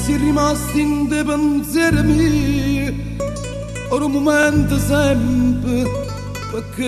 si rimasti in dei pensieri miei, ora un momento sempre, perché